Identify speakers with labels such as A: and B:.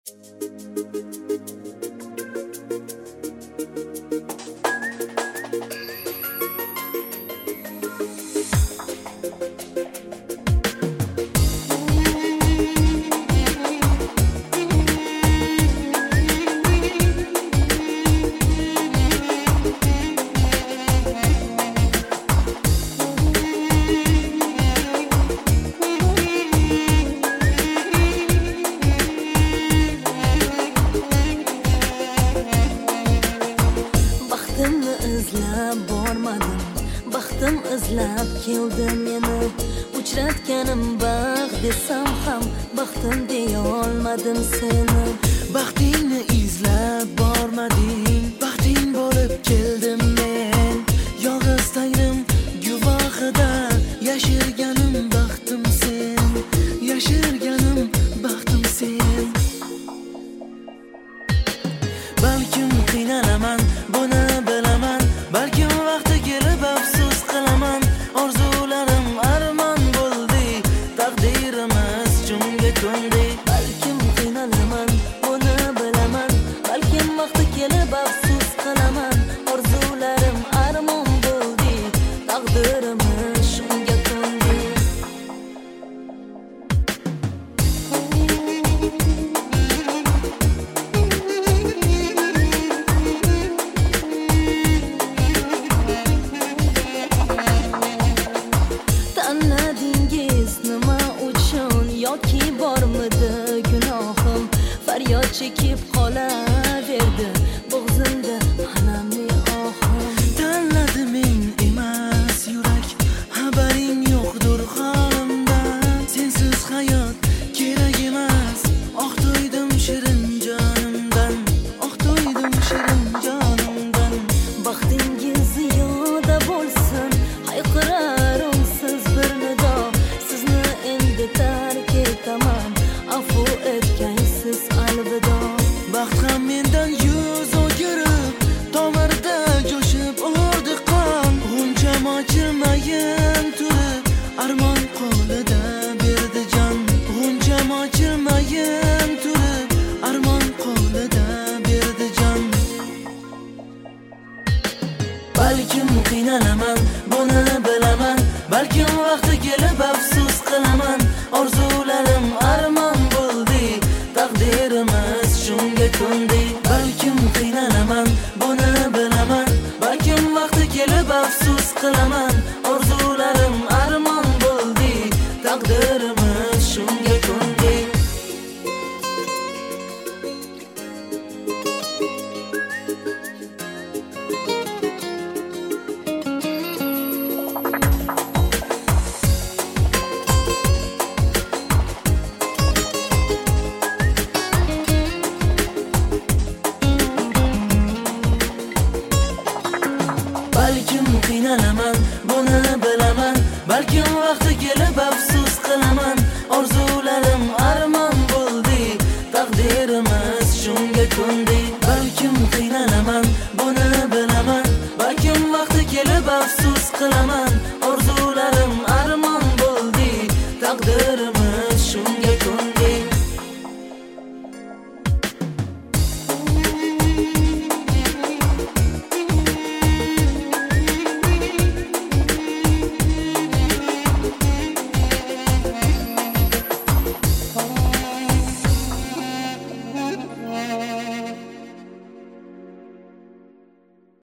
A: Baxtim izlab keldi meni, uchratganim baxt desam ham baxtim deya olmadim seni.
B: Baxtingni izlab bormading, baxting bo'lib keldim men. Yolg'iz tangrim guvohida yashirganim baxtim sen, yashirganim baxtim sen. Balkim qiynalaman, buni bilaman, balkim vaqti kelib afsus qilaman. Orzularim armon bo'ldi, taqdirimiz shunga ko'ndi.
A: Balkim qiynalaman, buni bilaman, balkim vaqti kelib afsus qilaman. Orzularim armon bo'ldi, taqdirimiz shunga ko'ndi. Tanladingiz nima uchun yoki bormidi gunohim? Faryod chekib qolaverdi bo'g'zimda alamli ohim.
B: Tanladi men emas yurak, xabaring yo'qdir holimdan. Sensiz hayot kerak emas, oq to'ydim shirin jonimdan, oq to'ydim shirin jonimdan.
A: Baxtingiz ziyoda bo'lsin, hayqirar unsiz bir nido. Sizni endi tark etaman, afu etgaysiz alvido.
B: Baxt ham mendan yuz o'girib, tomirda jo'shib urdi qon. G'uncham ochilmayin turib, armon qo'lida berdi jon. G'uncham ochilmayin turib, armon qo'lida berdi jon. Balkim qiynalaman, buni bilaman, balkim vaqti kelib afsus qilaman. Orzularim armon bo'ldi, taqdirimiz shunga ko'ndi. Balkim qiynalaman, buni bilaman, balkim vaqti kelib afsus qilaman. Orzularim armon bo'ldi, taqdirimiz shunga ko'ndi. Balkim qiynalaman, buni bilaman, balkim vaqti kelib afsus qilaman. Orzularim armon bo'ldi, taqdirim